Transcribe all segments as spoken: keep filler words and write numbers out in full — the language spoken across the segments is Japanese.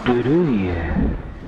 ブルーイエ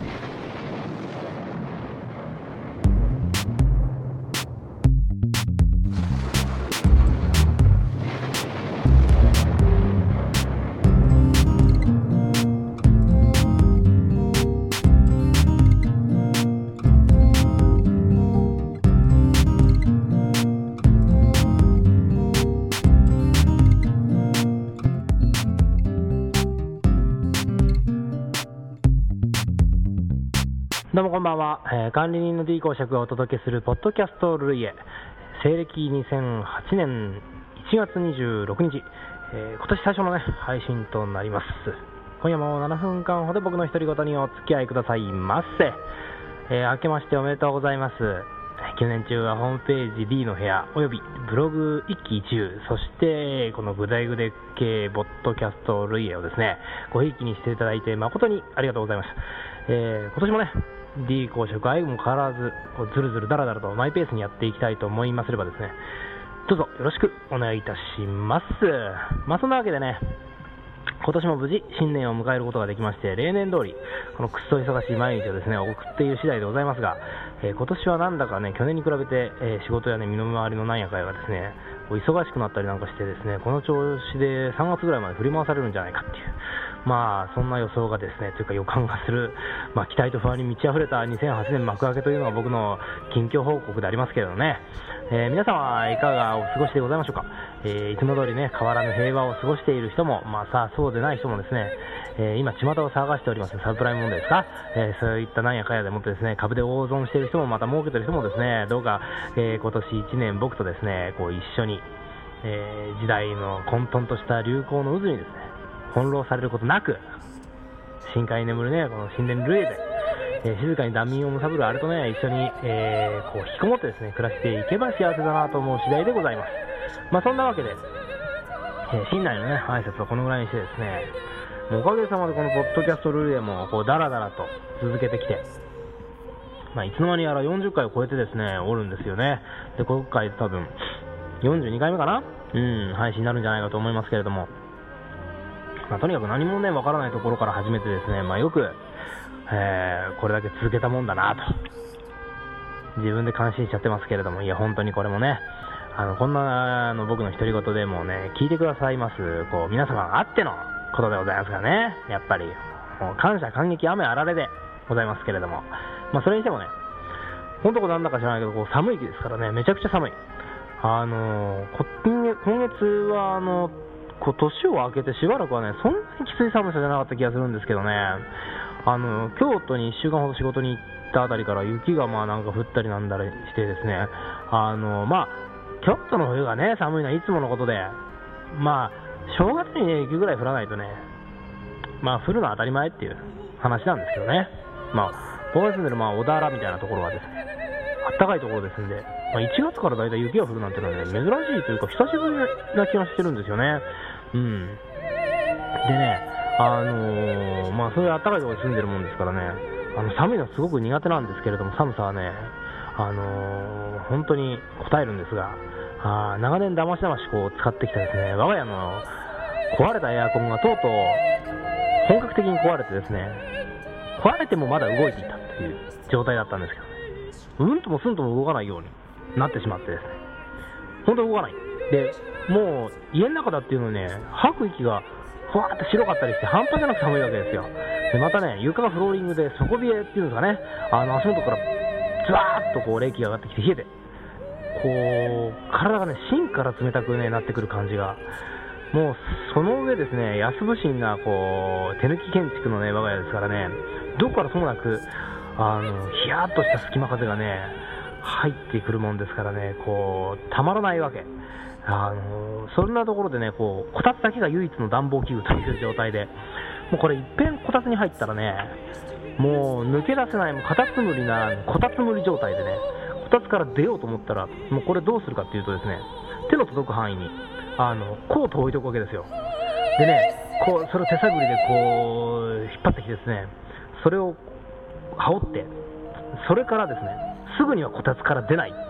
どうもこんばんは、えー、管理人の D 公爵がお届けするポッドキャストルイエ、西暦にせんはちねんいちがつにじゅうろくにち、えー、今年最初の、ね、配信となります。今夜もななふんかんほど僕の独り言にお付き合いくださいませ。えー、明けましておめでとうございます。きゅうねん中はホームページ D の部屋およびブログ一喜一憂、そしてこのグダイグデ系ポッドキャストルイエをですねごひいきにしていただいて誠にありがとうございました。えー、今年もねD 公爵愛も変わらずずるずるだらだらとマイペースにやっていきたいと思いますればですね、どうぞよろしくお願いいたします。まあそんなわけでね、今年も無事新年を迎えることができまして、例年通りこのくっそ忙しい毎日をですね送っている次第でございますが、えー、今年はなんだかね去年に比べて、えー、仕事やね身の回りのなんやかやがですね忙しくなったりなんかしてですね、この調子でさんがつぐらいまで振り回されるんじゃないかっていう、まあそんな予想がですねというか予感がする、まあ、期待と不安に満ち溢れたにせんはちねん幕開けというのが僕の近況報告でありますけれどね、えー、皆様はいかがお過ごしでございましょうか。えー、いつも通りね変わらぬ平和を過ごしている人も、まあさあそうでない人もですね、えー、今巷を騒がしておりますサブプライム問題ですか、えー、そういったなんやかやでもってですね株で大損している人もまた儲けている人もですね、どうか、えー、今年いちねん僕とですねこう一緒に、えー、時代の混沌とした流行の渦にですね翻弄されることなく、深海に眠るねこの神殿ルエで、えー、静かに断眠をむさぶるあれとね一緒に、えー、こう引きこもってですね暮らしていけば幸せだなと思う次第でございます。まあそんなわけで、えー、新内のね挨拶はこのぐらいにしてですね、もうおかげさまでこのポッドキャストルエもこうダラダラと続けてきて、まあ、いつの間にやらよんじゅっかいを超えてですねおるんですよね。で今回多分よんじゅうにかいめかな、うん配信になるんじゃないかと思いますけれども、まあ、とにかく何もねわからないところから始めてですね、まあ、よく、えー、これだけ続けたもんだなと自分で感心しちゃってますけれども、いや本当にこれもねあのこんなあの僕の独り言でもね聞いてくださいますこう皆様あってのことでございますからね、やっぱりもう感謝感激雨あられでございますけれども、まあ、それにしてもね本当なんだか知らないけどこう寒い日ですからね、めちゃくちゃ寒い。あのー、今月はあのこう年を明けてしばらくはねそんなにきつい寒さじゃなかった気がするんですけどね、あの京都にいっしゅうかんほど仕事に行ったあたりから雪がまあなんか降ったりなんだりしてですね、あのまあ京都の冬がね寒いのはいつものことで、まあ正月にね雪ぐらい降らないとねまあ降るのは当たり前っていう話なんですけどね、まあ僕が住んでるまあ小田原みたいなところはですねあったかいところですんで、まあ、いちがつからだいたい雪が降るなんてのはね珍しいというか久しぶりな気がしてるんですよね。うんでねあのー、まあそういうあったかいところに住んでるもんですからね、あの寒いのはすごく苦手なんですけれども、寒さはねあのー、本当に応えるんですが、あ長年だましだましこう使ってきたですね我が家の壊れたエアコンがとうとう本格的に壊れてですね、壊れてもまだ動いていたっていう状態だったんですけどね、うんともすんとも動かないようになってしまってですね、本当に動かないで、もう家の中だっていうのにね吐く息がふわーって白かったりして半端じゃなく寒いわけですよ。でまたね床がフローリングで底冷えっていうんですかね、あの足元からズワーッとこう冷気が上がってきて冷えて、こう体がね芯から冷たく、ね、なってくる感じが、もうその上ですね安不審なこう手抜き建築のね我が家ですからね、どこからともなくあのヒヤーっとした隙間風がね入ってくるもんですからね、こうたまらないわけ。あのそんなところでねこうこたつだけが唯一の暖房器具という状態で、もうこれいっぺんこたつに入ったらねもう抜け出せない、もうカタツムリならぬこたつむり状態でね、こたつから出ようと思ったらもうこれどうするかっていうとですね、手の届く範囲にあのコートを置いておくわけですよ。でねこうそれを手探りでこう引っ張ってきてですね、それを羽織って、それからですねすぐにはこたつから出ない、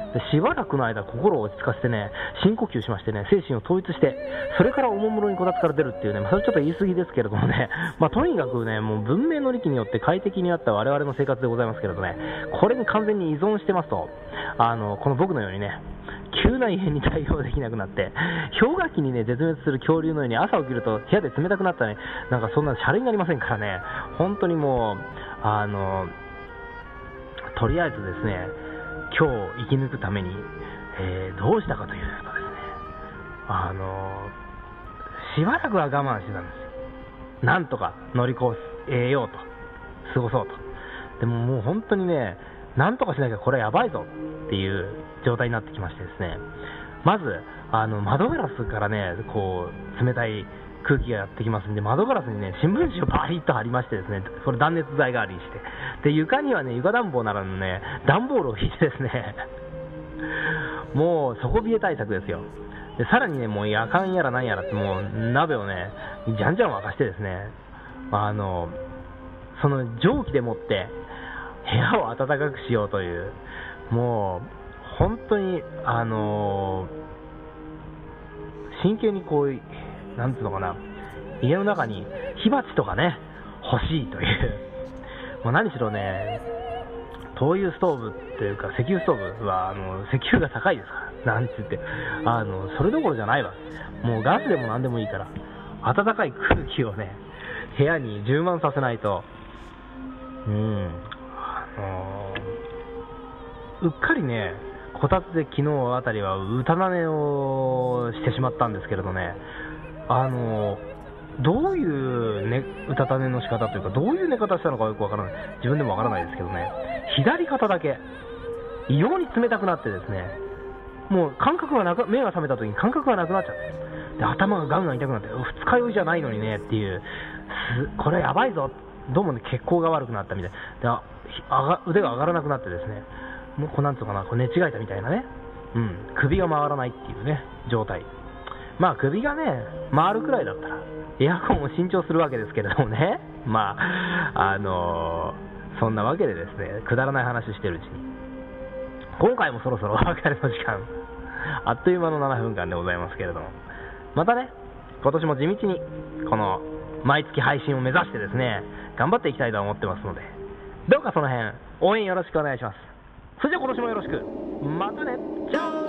でしばらくの間心を落ち着かせてね、深呼吸しましてね、精神を統一して、それからおもむろにこたつから出るっていうね、まあ、それちょっと言い過ぎですけれどもね、まあ、とにかくね、もう文明の利器によって快適になった我々の生活でございますけれどね、これに完全に依存してますと、あのこの僕のようにね、急な異変に対応できなくなって、氷河期にね絶滅する恐竜のように朝起きると部屋で冷たくなったね、なんかそんなシャレになりませんからね、本当にもうあのとりあえずですね、今日生き抜くために、えー、どうしたかというとですね、あのしばらくは我慢してたんですよ。なんとか乗り越えようと、過ごそうと。でももう本当にね、なんとかしなきゃこれやばいぞっていう状態になってきましてですね、まずあの窓ガラスからね、こう冷たい空気がやってきますんで、窓ガラスにね新聞紙をバリッと貼りましてですね、それ断熱材代わりにして、で床にはね床暖房ならぬね段ボールを引いてですねもう底冷え対策ですよ。でさらにね、もう夜間やらなんやらって、もう鍋をねじゃんじゃん沸かしてですね、あのその蒸気でもって部屋を暖かくしようという、もう本当にあの真剣にこう、なんていうのかな、家の中に火鉢とかね欲しいという、もう何しろね、灯油ストーブっていうか石油ストーブはあの石油が高いですから、なんて言ってあのそれどころじゃないわ、もうガスでも何でもいいから暖かい空気をね部屋に充満させないと、うん、あのー、うっかりねこたつで昨日あたりはうたな寝をしてしまったんですけれどね、あのーどういう、ね、うたた寝の仕方というか、どういう寝方したのかよくわからない、自分でもわからないですけどね、左肩だけ異様に冷たくなってですね、もう感覚がなく、目が覚めた時に感覚がなくなっちゃって、で頭がガンガン痛くなって、二日酔いじゃないのにねっていう、これやばいぞ、どうもね血行が悪くなったみたいで、あが腕が上がらなくなってですね、もうこうなんつうかな、こう寝違えたみたいなね、うん、首が回らないっていうね状態。まあ首がね回るくらいだったらエアコンを新調するわけですけれどもね、まああのー、そんなわけでですね、くだらない話してるうちに今回もそろそろお別れの時間、あっという間のななふんかんでございますけれども、またね今年も地道にこの毎月配信を目指してですね頑張っていきたいと思ってますので、どうかその辺応援よろしくお願いします。それじゃあ今年もよろしく、またね、チャオ。